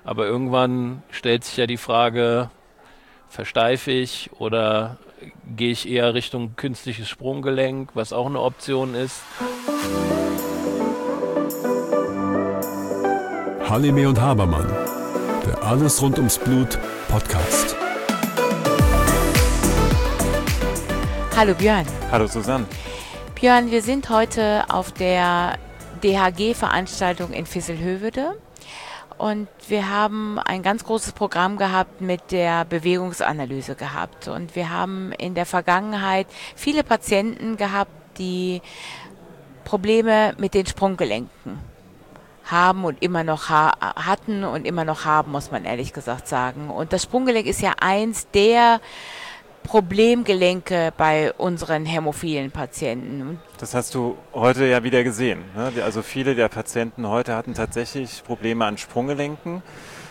Aber irgendwann stellt sich ja die Frage, versteife ich oder gehe ich eher Richtung künstliches Sprunggelenk, was auch eine Option ist. Halime und Habermann, der Alles rund ums Blut Podcast. Hallo Björn. Hallo Susanne. Björn, wir sind heute auf der DHG-Veranstaltung in Visselhövede und wir haben ein ganz großes Programm gehabt mit der Bewegungsanalyse gehabt. Und wir haben in der Vergangenheit viele Patienten gehabt, die Probleme mit den Sprunggelenken haben und immer noch hatten und immer noch haben, muss man ehrlich gesagt sagen. Und das Sprunggelenk ist ja eins der Problemgelenke bei unseren hämophilen Patienten. Das hast du heute ja wieder gesehen, ne? Also viele der Patienten heute hatten tatsächlich Probleme an Sprunggelenken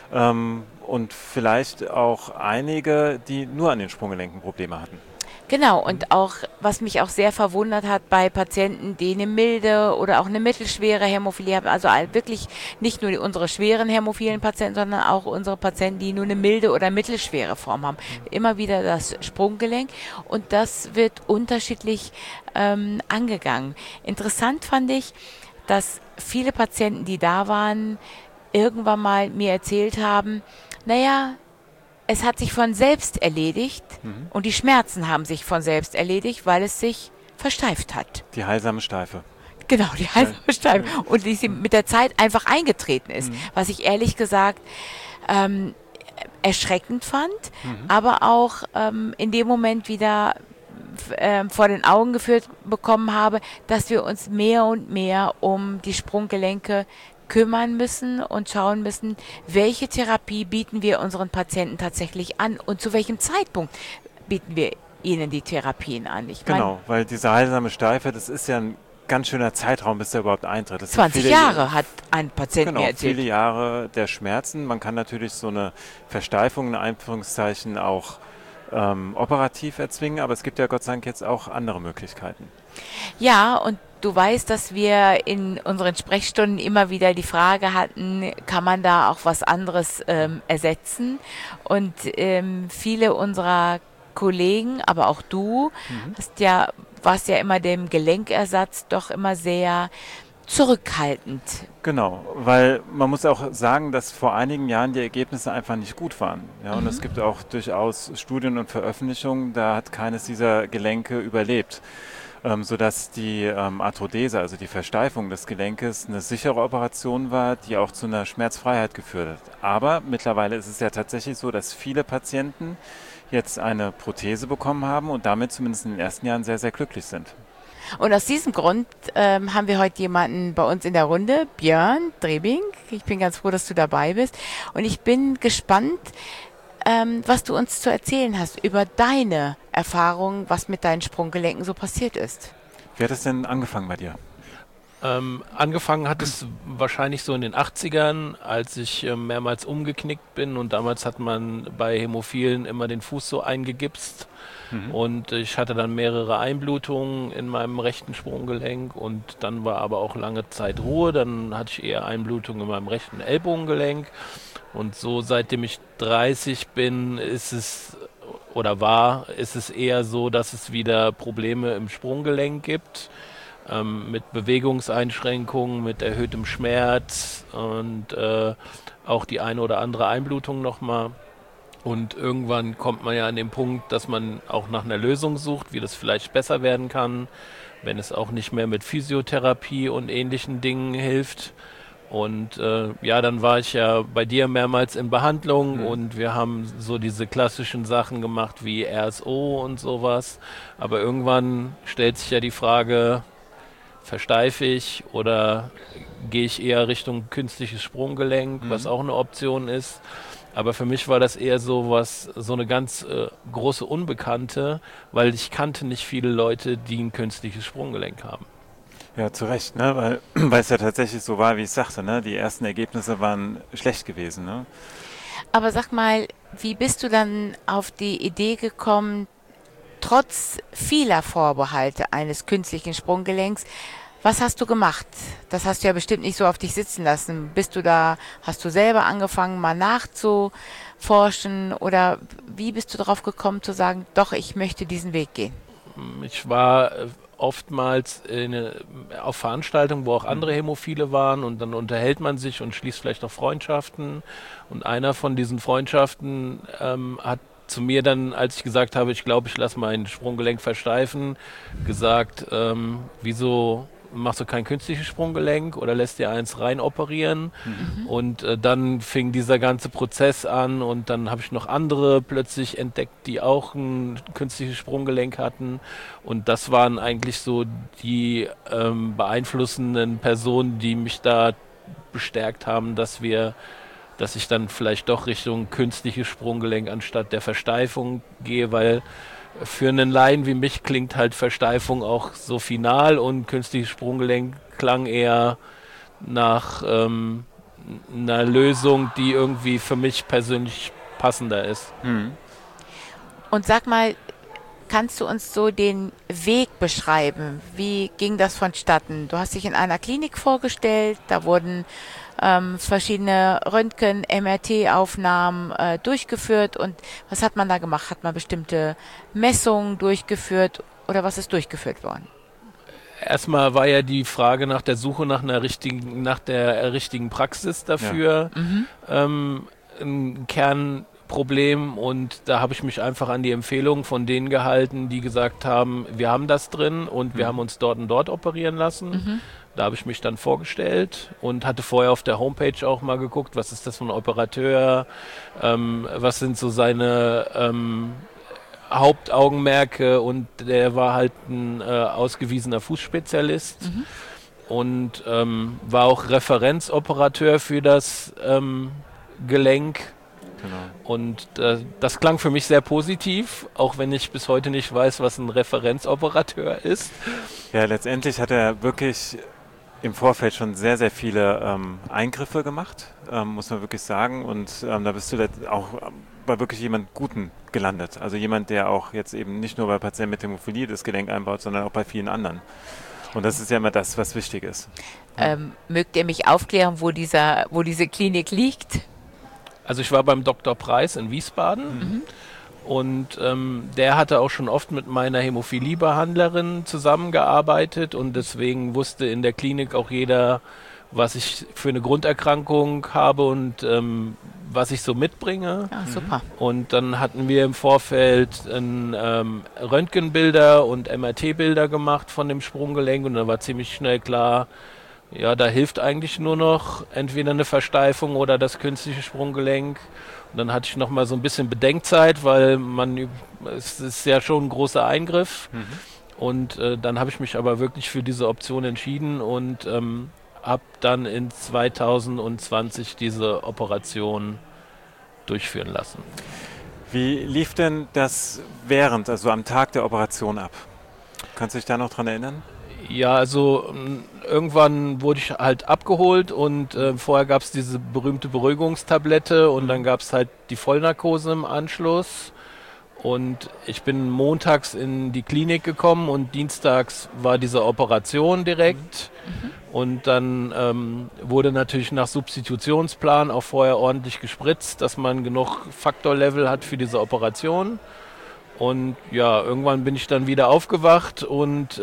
und vielleicht auch einige, die nur an den Sprunggelenken Probleme hatten. Genau, und auch, was mich auch sehr verwundert hat bei Patienten, die eine milde oder auch eine mittelschwere Hämophilie haben, also wirklich nicht nur unsere schweren hämophilen Patienten, sondern auch unsere Patienten, die nur eine milde oder mittelschwere Form haben. Immer wieder das Sprunggelenk und das wird unterschiedlich angegangen. Interessant fand ich, dass viele Patienten, die da waren, irgendwann mal mir erzählt haben, naja, es hat sich von selbst erledigt und die Schmerzen haben sich von selbst erledigt, weil es sich versteift hat. Die heilsame Steife. Genau, die heilsame Steife. Und die mit der Zeit einfach eingetreten ist. Was ich ehrlich gesagt erschreckend fand, aber auch in dem Moment wieder vor den Augen geführt bekommen habe, dass wir uns mehr und mehr um die Sprunggelenke kümmern müssen und schauen müssen, welche Therapie bieten wir unseren Patienten tatsächlich an und zu welchem Zeitpunkt bieten wir ihnen die Therapien an. Genau, weil diese heilsame Steife, das ist ja ein ganz schöner Zeitraum, bis der überhaupt eintritt. Das 20 Jahre hat ein Patient mir erzählt. Viele Jahre der Schmerzen. Man kann natürlich so eine Versteifung in Anführungszeichen auch operativ erzwingen, aber es gibt ja Gott sei Dank jetzt auch andere Möglichkeiten. Ja, und du weißt, dass wir in unseren Sprechstunden immer wieder die Frage hatten, kann man da auch was anderes ersetzen? Und viele unserer Kollegen, aber auch du, warst ja immer dem Gelenkersatz doch immer sehr zurückhaltend. Genau, weil man muss auch sagen, dass vor einigen Jahren die Ergebnisse einfach nicht gut waren. Ja, und es gibt auch durchaus Studien und Veröffentlichungen, da hat keines dieser Gelenke überlebt. Sodass die Arthrodese, also die Versteifung des Gelenkes, eine sichere Operation war, die auch zu einer Schmerzfreiheit geführt hat. Aber mittlerweile ist es ja tatsächlich so, dass viele Patienten jetzt eine Prothese bekommen haben und damit zumindest in den ersten Jahren sehr, sehr glücklich sind. Und aus diesem Grund haben wir heute jemanden bei uns in der Runde, Björn Drebing. Ich bin ganz froh, dass du dabei bist. Und ich bin gespannt, was du uns zu erzählen hast über deine Erfahrungen, was mit deinen Sprunggelenken so passiert ist. Wie hat es denn angefangen bei dir? Angefangen hat es wahrscheinlich so in den 80ern, als ich mehrmals umgeknickt bin und damals hat man bei Hämophilen immer den Fuß so eingegipst und ich hatte dann mehrere Einblutungen in meinem rechten Sprunggelenk und dann war aber auch lange Zeit Ruhe, dann hatte ich eher Einblutungen in meinem rechten Ellbogengelenk und so seitdem ich 30 bin ist es eher so, dass es wieder Probleme im Sprunggelenk gibt. Mit Bewegungseinschränkungen, mit erhöhtem Schmerz und auch die eine oder andere Einblutung nochmal. Und irgendwann kommt man ja an den Punkt, dass man auch nach einer Lösung sucht, wie das vielleicht besser werden kann, wenn es auch nicht mehr mit Physiotherapie und ähnlichen Dingen hilft. Und dann war ich ja bei dir mehrmals in Behandlung und wir haben so diese klassischen Sachen gemacht wie RSO und sowas. Aber irgendwann stellt sich ja die Frage, versteife ich oder gehe ich eher Richtung künstliches Sprunggelenk, was auch eine Option ist. Aber für mich war das eher so eine ganz große Unbekannte, weil ich kannte nicht viele Leute, die ein künstliches Sprunggelenk haben. Ja, zu Recht, ne? Weil es ja tatsächlich so war, wie ich sagte, ne? Die ersten Ergebnisse waren schlecht gewesen. Ne? Aber sag mal, wie bist du dann auf die Idee gekommen, trotz vieler Vorbehalte eines künstlichen Sprunggelenks Was hast du gemacht? Das hast du ja bestimmt nicht so auf dich sitzen lassen. Hast du selber angefangen, mal nachzuforschen oder wie bist du darauf gekommen zu sagen, doch, ich möchte diesen Weg gehen? Ich war oftmals auf Veranstaltungen, wo auch andere Hämophile waren und dann unterhält man sich und schließt vielleicht auch Freundschaften. Und einer von diesen Freundschaften hat zu mir dann, als ich gesagt habe, ich glaube, ich lasse mein Sprunggelenk versteifen, gesagt, wieso machst du kein künstliches Sprunggelenk oder lässt dir eins rein operieren? Und dann fing dieser ganze Prozess an und dann habe ich noch andere plötzlich entdeckt, die auch ein künstliches Sprunggelenk hatten. Und das waren eigentlich so die beeinflussenden Personen, die mich da bestärkt haben, dass ich dann vielleicht doch Richtung künstliches Sprunggelenk anstatt der Versteifung gehe, weil für einen Laien wie mich klingt halt Versteifung auch so final und künstliches Sprunggelenk klang eher nach einer Lösung, die irgendwie für mich persönlich passender ist. Und sag mal, kannst du uns so den Weg beschreiben? Wie ging das vonstatten? Du hast dich in einer Klinik vorgestellt, da wurden verschiedene Röntgen-, MRT-Aufnahmen durchgeführt. Und was hat man da gemacht? Hat man bestimmte Messungen durchgeführt oder was ist durchgeführt worden? Erstmal war ja die Frage nach der Suche nach der richtigen Praxis dafür ein Kernproblem und da habe ich mich einfach an die Empfehlungen von denen gehalten, die gesagt haben, wir haben das drin und wir haben uns dort und dort operieren lassen. Da habe ich mich dann vorgestellt und hatte vorher auf der Homepage auch mal geguckt, was ist das für ein Operateur, was sind so seine Hauptaugenmerke und der war halt ein ausgewiesener Fußspezialist und war auch Referenzoperateur für das Gelenk. Genau. Und das klang für mich sehr positiv, auch wenn ich bis heute nicht weiß, was ein Referenzoperateur ist. Ja, letztendlich hat er wirklich im Vorfeld schon sehr, sehr viele Eingriffe gemacht, muss man wirklich sagen. Und da bist du auch bei wirklich jemand Guten gelandet. Also jemand, der auch jetzt eben nicht nur bei Patienten mit Hämophilie das Gelenk einbaut, sondern auch bei vielen anderen. Und das ist ja immer das, was wichtig ist. Mögt ihr mich aufklären, wo diese Klinik liegt? Also ich war beim Dr. Preis in Wiesbaden. Und der hatte auch schon oft mit meiner Hämophilie-Behandlerin zusammengearbeitet und deswegen wusste in der Klinik auch jeder, was ich für eine Grunderkrankung habe und was ich so mitbringe. Ah, super. Und dann hatten wir im Vorfeld Röntgenbilder und MRT-Bilder gemacht von dem Sprunggelenk und da war ziemlich schnell klar, ja, da hilft eigentlich nur noch entweder eine Versteifung oder das künstliche Sprunggelenk. Und dann hatte ich noch mal so ein bisschen Bedenkzeit, weil es ist ja schon ein großer Eingriff. Und dann habe ich mich aber wirklich für diese Option entschieden und habe dann in 2020 diese Operation durchführen lassen. Wie lief denn das also am Tag der Operation ab? Kannst du dich da noch dran erinnern? Ja, also irgendwann wurde ich halt abgeholt und vorher gab es diese berühmte Beruhigungstablette und dann gab es halt die Vollnarkose im Anschluss und ich bin montags in die Klinik gekommen und dienstags war diese Operation direkt und dann wurde natürlich nach Substitutionsplan auch vorher ordentlich gespritzt, dass man genug Faktorlevel hat für diese Operation. Und ja, irgendwann bin ich dann wieder aufgewacht und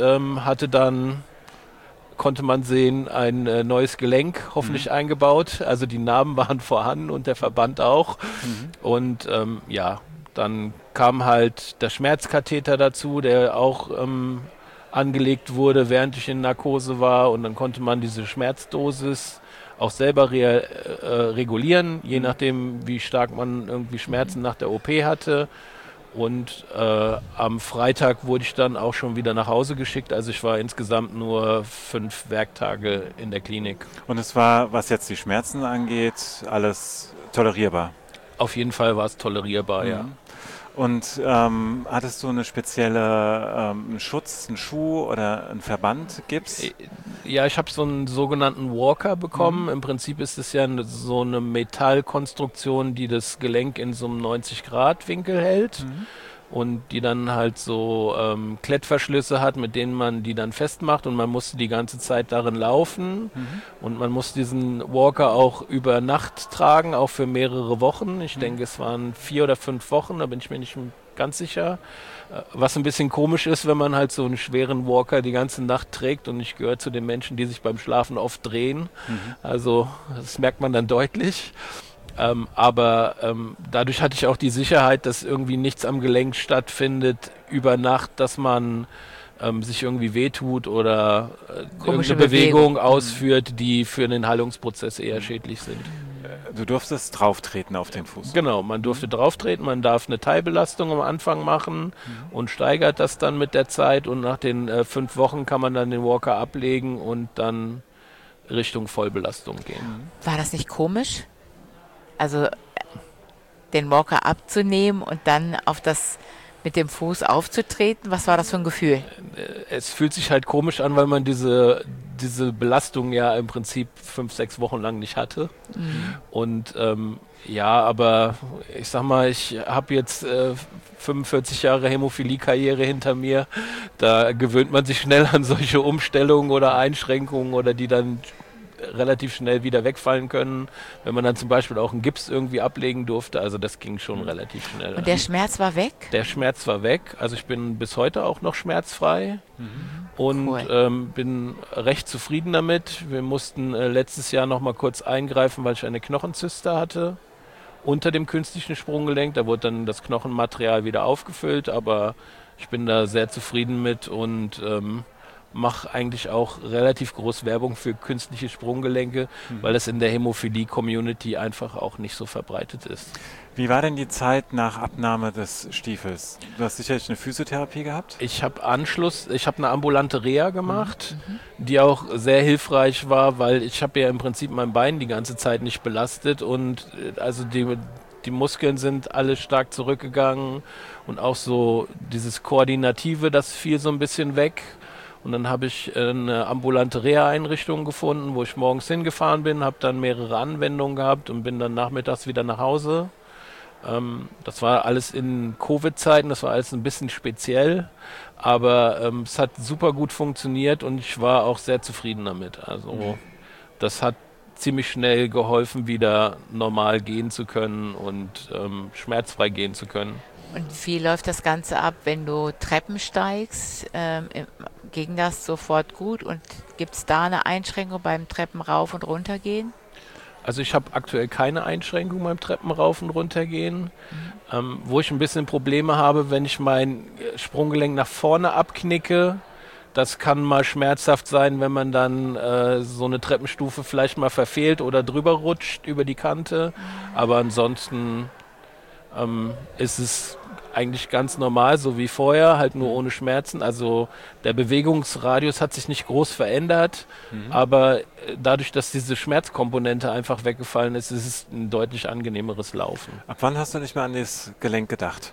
konnte man sehen, ein neues Gelenk hoffentlich eingebaut. Also die Narben waren vorhanden und der Verband auch. Und dann kam halt der Schmerzkatheter dazu, der auch angelegt wurde, während ich in Narkose war. Und dann konnte man diese Schmerzdosis auch selber regulieren, je nachdem, wie stark man irgendwie Schmerzen nach der OP hatte. Und am Freitag wurde ich dann auch schon wieder nach Hause geschickt. Also ich war insgesamt nur 5 Werktage in der Klinik. Und es war, was jetzt die Schmerzen angeht, alles tolerierbar? Auf jeden Fall war es tolerierbar, ja. Und hattest du eine spezielle einen Schutz, einen Schuh oder einen Verband, Gips? Ja, ich habe so einen sogenannten Walker bekommen. Im Prinzip ist es ja so eine Metallkonstruktion, die das Gelenk in so einem 90-Grad-Winkel hält. und die dann halt so Klettverschlüsse hat, mit denen man die dann festmacht und man musste die ganze Zeit darin laufen und man muss diesen Walker auch über Nacht tragen, auch für mehrere Wochen. Ich denke, es waren 4 oder 5 Wochen, da bin ich mir nicht ganz sicher. Was ein bisschen komisch ist, wenn man halt so einen schweren Walker die ganze Nacht trägt und ich gehöre zu den Menschen, die sich beim Schlafen oft drehen. Also das merkt man dann deutlich. Aber dadurch hatte ich auch die Sicherheit, dass irgendwie nichts am Gelenk stattfindet über Nacht, dass man sich irgendwie wehtut oder Komische irgendeine Bewegung Bewegung. ausführt, die für den Heilungsprozess eher schädlich sind. Du durftest drauftreten auf den Fuß. Genau, man durfte drauftreten, man darf eine Teilbelastung am Anfang machen und steigert das dann mit der Zeit und nach den 5 Wochen kann man dann den Walker ablegen und dann Richtung Vollbelastung gehen. War das nicht komisch? Also den Walker abzunehmen und dann auf das mit dem Fuß aufzutreten, was war das für ein Gefühl? Es fühlt sich halt komisch an, weil man diese Belastung ja im Prinzip 5, 6 Wochen lang nicht hatte. Und ja, aber ich sag mal, ich habe jetzt 45 Jahre Hämophilie-Karriere hinter mir. Da gewöhnt man sich schnell an solche Umstellungen oder Einschränkungen oder die dann relativ schnell wieder wegfallen können, wenn man dann zum Beispiel auch einen Gips irgendwie ablegen durfte. Also das ging schon relativ schnell. Und der Schmerz war weg? Der Schmerz war weg. Also ich bin bis heute auch noch schmerzfrei und Cool. bin recht zufrieden damit. Wir mussten letztes Jahr noch mal kurz eingreifen, weil ich eine Knochenzyste hatte unter dem künstlichen Sprunggelenk. Da wurde dann das Knochenmaterial wieder aufgefüllt, aber ich bin da sehr zufrieden mit und mache eigentlich auch relativ groß Werbung für künstliche Sprunggelenke, weil es in der Hämophilie-Community einfach auch nicht so verbreitet ist. Wie war denn die Zeit nach Abnahme des Stiefels? Du hast sicherlich eine Physiotherapie gehabt? Ich habe eine ambulante Reha gemacht, die auch sehr hilfreich war, weil ich habe ja im Prinzip mein Bein die ganze Zeit nicht belastet und also die Muskeln sind alle stark zurückgegangen und auch so dieses Koordinative, das fiel so ein bisschen weg. Und dann habe ich eine ambulante Reha-Einrichtung gefunden, wo ich morgens hingefahren bin, habe dann mehrere Anwendungen gehabt und bin dann nachmittags wieder nach Hause. Das war alles in Covid-Zeiten, das war alles ein bisschen speziell, aber es hat super gut funktioniert und ich war auch sehr zufrieden damit. Also das hat ziemlich schnell geholfen, wieder normal gehen zu können und schmerzfrei gehen zu können. Und wie läuft das Ganze ab, wenn du Treppen steigst? Ging das sofort gut und gibt es da eine Einschränkung beim Treppen rauf und runter gehen? Also ich habe aktuell keine Einschränkung beim Treppenrauf und runtergehen. Wo ich ein bisschen Probleme habe, wenn ich mein Sprunggelenk nach vorne abknicke. Das kann mal schmerzhaft sein, wenn man dann so eine Treppenstufe vielleicht mal verfehlt oder drüber rutscht über die Kante. Aber ansonsten ist es eigentlich ganz normal, so wie vorher, halt nur ohne Schmerzen. Also der Bewegungsradius hat sich nicht groß verändert, aber dadurch, dass diese Schmerzkomponente einfach weggefallen ist, ist es ein deutlich angenehmeres Laufen. Ab wann hast du nicht mehr an das Gelenk gedacht?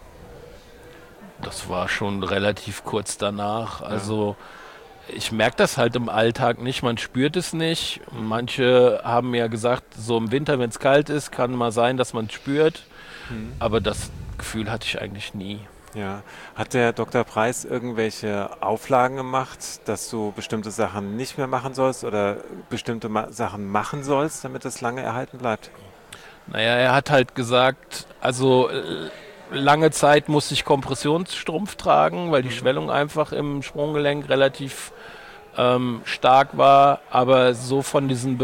Das war schon relativ kurz danach. Also ich merke das halt im Alltag nicht, man spürt es nicht. Manche haben mir gesagt, so im Winter, wenn es kalt ist, kann mal sein, dass man es spürt. Aber das Gefühl hatte ich eigentlich nie. Ja. Hat der Dr. Preis irgendwelche Auflagen gemacht, dass du bestimmte Sachen nicht mehr machen sollst oder bestimmte Sachen machen sollst, damit es lange erhalten bleibt? Naja, er hat halt gesagt, also lange Zeit musste ich Kompressionsstrumpf tragen, weil die Schwellung einfach im Sprunggelenk relativ stark war. Aber so von diesen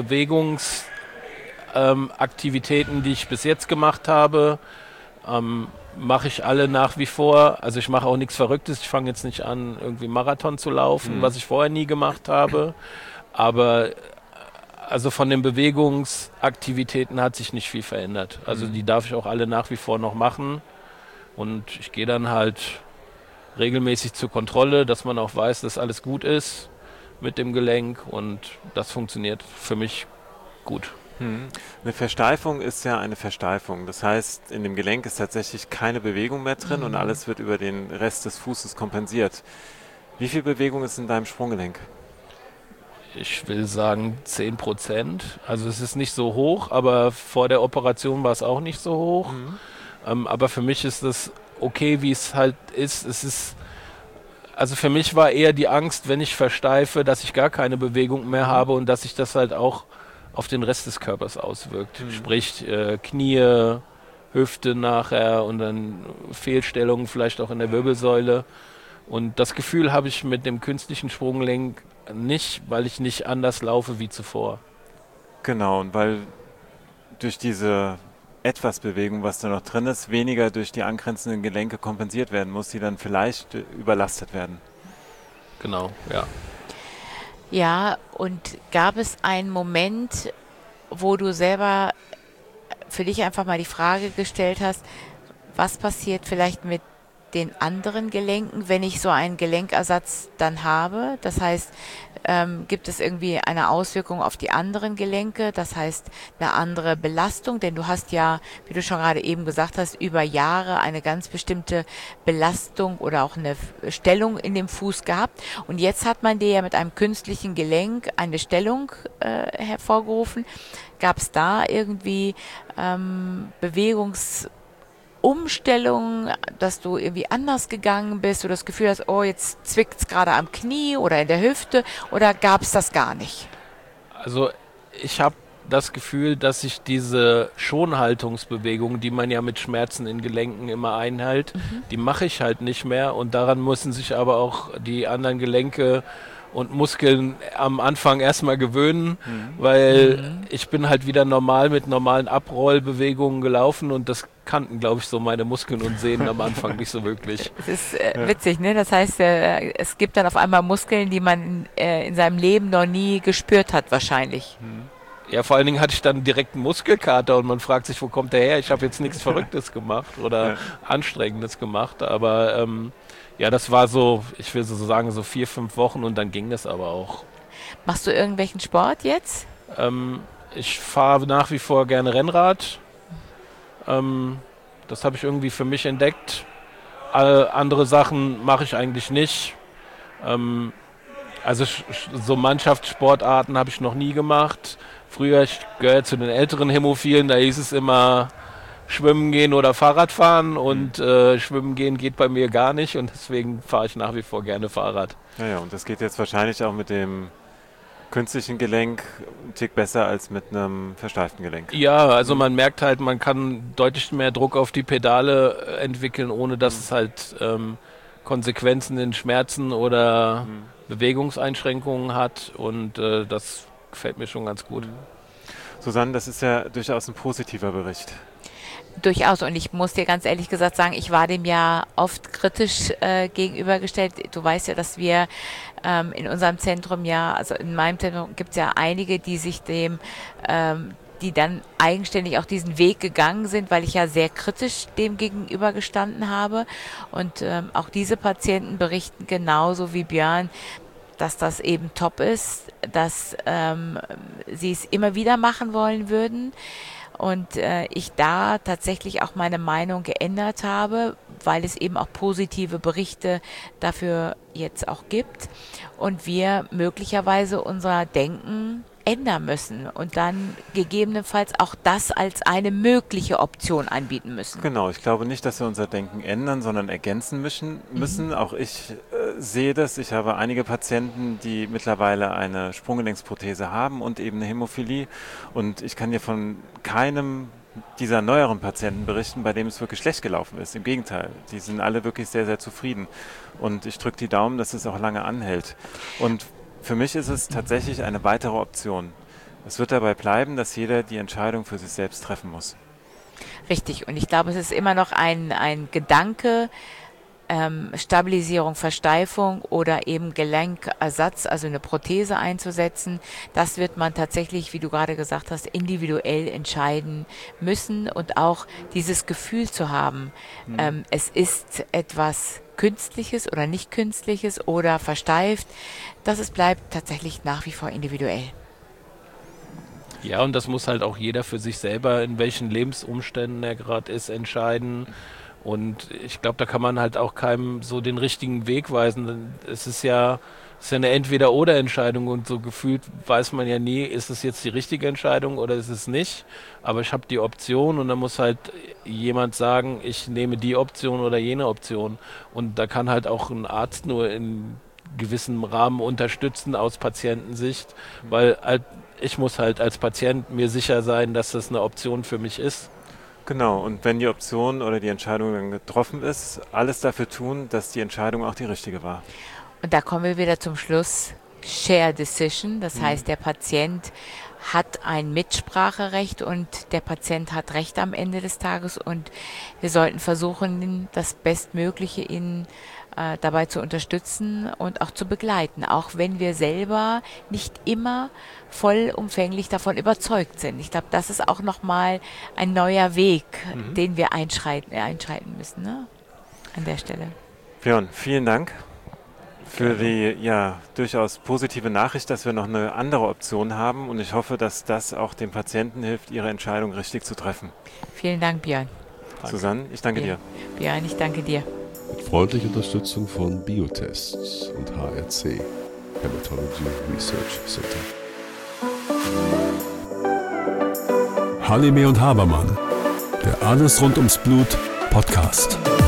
Bewegungsaktivitäten, die ich bis jetzt gemacht habe, mache ich alle nach wie vor. Also ich mache auch nichts Verrücktes. Ich fange jetzt nicht an, irgendwie Marathon zu laufen, was ich vorher nie gemacht habe. Aber also von den Bewegungsaktivitäten hat sich nicht viel verändert. Also die darf ich auch alle nach wie vor noch machen. Und ich gehe dann halt regelmäßig zur Kontrolle, dass man auch weiß, dass alles gut ist mit dem Gelenk. Und das funktioniert für mich gut. Eine Versteifung ist ja eine Versteifung. Das heißt, in dem Gelenk ist tatsächlich keine Bewegung mehr drin und alles wird über den Rest des Fußes kompensiert. Wie viel Bewegung ist in deinem Sprunggelenk? Ich will sagen 10%. Also es ist nicht so hoch, aber vor der Operation war es auch nicht so hoch. Aber für mich ist es okay, wie es halt ist. Also für mich war eher die Angst, wenn ich versteife, dass ich gar keine Bewegung mehr habe und dass sich das halt auch auf den Rest des Körpers auswirkt. Sprich, Knie, Hüfte nachher und dann Fehlstellungen vielleicht auch in der Wirbelsäule. Und das Gefühl habe ich mit dem künstlichen Sprunggelenk nicht, weil ich nicht anders laufe wie zuvor. Genau, und weil durch diese etwas Bewegung, was da noch drin ist, weniger durch die angrenzenden Gelenke kompensiert werden muss, die dann vielleicht überlastet werden. Genau, ja. Ja, und gab es einen Moment, wo du selber für dich einfach mal die Frage gestellt hast, was passiert vielleicht mit den anderen Gelenken, wenn ich so einen Gelenkersatz dann habe? Das heißt, gibt es irgendwie eine Auswirkung auf die anderen Gelenke? Das heißt, eine andere Belastung? Denn du hast ja, wie du schon gerade eben gesagt hast, über Jahre eine ganz bestimmte Belastung oder auch eine Stellung in dem Fuß gehabt. Und jetzt hat man dir ja mit einem künstlichen Gelenk eine Stellung hervorgerufen. Gab es da irgendwie Bewegungsumstellungen, dass du irgendwie anders gegangen bist oder das Gefühl hast, oh, jetzt zwickt es gerade am Knie oder in der Hüfte, oder gab es das gar nicht? Also ich habe das Gefühl, dass ich diese Schonhaltungsbewegung, die man ja mit Schmerzen in Gelenken immer einhält, die mache ich halt nicht mehr und daran müssen sich aber auch die anderen Gelenke und Muskeln am Anfang erstmal gewöhnen, weil ich bin halt wieder normal mit normalen Abrollbewegungen gelaufen und das kannten, glaube ich, so meine Muskeln und Sehnen am Anfang nicht so wirklich. Es ist witzig, ne? Das heißt, es gibt dann auf einmal Muskeln, die man in seinem Leben noch nie gespürt hat, wahrscheinlich. Ja, vor allen Dingen hatte ich dann direkt einen Muskelkater und man fragt sich, wo kommt der her? Ich habe jetzt nichts Verrücktes gemacht oder Anstrengendes gemacht, aber ja, das war so, ich will so sagen, so 4-5 Wochen und dann ging das aber auch. Machst du irgendwelchen Sport jetzt? Ich fahre nach wie vor gerne Rennrad. Das habe ich irgendwie für mich entdeckt. Andere Sachen mache ich eigentlich nicht. Also so Mannschaftssportarten habe ich noch nie gemacht. Früher, ich gehöre zu den älteren Hämophilen, da hieß es immer Schwimmen gehen oder Fahrrad fahren und Schwimmen gehen geht bei mir gar nicht und deswegen fahre ich nach wie vor gerne Fahrrad. Ja, und das geht jetzt wahrscheinlich auch mit dem künstlichen Gelenk ein Tick besser als mit einem versteiften Gelenk. Ja, also man merkt halt, man kann deutlich mehr Druck auf die Pedale entwickeln, ohne dass es halt Konsequenzen in Schmerzen oder Bewegungseinschränkungen hat und das gefällt mir schon ganz gut. Susanne, das ist ja durchaus ein positiver Bericht. Durchaus, und ich muss dir ganz ehrlich gesagt sagen, ich war dem ja oft kritisch gegenübergestellt. Du weißt ja, dass wir in unserem Zentrum also in meinem Zentrum gibt es ja einige, die sich die dann eigenständig auch diesen Weg gegangen sind, weil ich ja sehr kritisch dem gegenüber gestanden habe. Und auch diese Patienten berichten genauso wie Björn, dass das eben top ist, dass sie es immer wieder machen wollen würden. Und ich da tatsächlich auch meine Meinung geändert habe, weil es eben auch positive Berichte dafür jetzt auch gibt und wir möglicherweise unser Denken ändern müssen und dann gegebenenfalls auch das als eine mögliche Option anbieten müssen. Genau, ich glaube nicht, dass wir unser Denken ändern, sondern ergänzen müssen. Auch ich sehe das. Ich habe einige Patienten, die mittlerweile eine Sprunggelenksprothese haben und eben eine Hämophilie. Und ich kann dir von keinem dieser neueren Patienten berichten, bei dem es wirklich schlecht gelaufen ist. Im Gegenteil, die sind alle wirklich sehr, sehr zufrieden. Und ich drücke die Daumen, dass es auch lange anhält. Und für mich ist es tatsächlich eine weitere Option. Es wird dabei bleiben, dass jeder die Entscheidung für sich selbst treffen muss. Richtig, und ich glaube, es ist immer noch ein Gedanke, Stabilisierung, Versteifung oder eben Gelenkersatz, also eine Prothese einzusetzen. Das wird man tatsächlich, wie du gerade gesagt hast, individuell entscheiden müssen und auch dieses Gefühl zu haben, es ist etwas Künstliches oder nicht Künstliches oder versteift, dass es bleibt tatsächlich nach wie vor individuell. Ja, und das muss halt auch jeder für sich selber, in welchen Lebensumständen er gerade ist, entscheiden. Und ich glaube, da kann man halt auch keinem so den richtigen Weg weisen. Es ist ja eine Entweder-oder-Entscheidung und so gefühlt weiß man ja nie, ist es jetzt die richtige Entscheidung oder ist es nicht. Aber ich habe die Option und dann muss halt jemand sagen, ich nehme die Option oder jene Option. Und da kann halt auch ein Arzt nur in gewissem Rahmen unterstützen aus Patientensicht, weil halt, ich muss halt als Patient mir sicher sein, dass das eine Option für mich ist. Genau, und wenn die Option oder die Entscheidung dann getroffen ist, alles dafür tun, dass die Entscheidung auch die richtige war. Und da kommen wir wieder zum Schluss. Share Decision, das heißt, der Patient hat ein Mitspracherecht und der Patient hat Recht am Ende des Tages und wir sollten versuchen, das Bestmögliche ihn dabei zu unterstützen und auch zu begleiten, auch wenn wir selber nicht immer vollumfänglich davon überzeugt sind. Ich glaube, das ist auch nochmal ein neuer Weg, den wir einschreiten müssen, ne? An der Stelle. Björn, vielen Dank für die durchaus positive Nachricht, dass wir noch eine andere Option haben und ich hoffe, dass das auch den Patienten hilft, ihre Entscheidung richtig zu treffen. Vielen Dank, Björn. Danke. Susanne, ich danke dir. Björn, ich danke dir. Mit freundlicher Unterstützung von Biotests und HRC, Hematology Research Center. Halime und Habermann, der Alles rund ums Blut Podcast.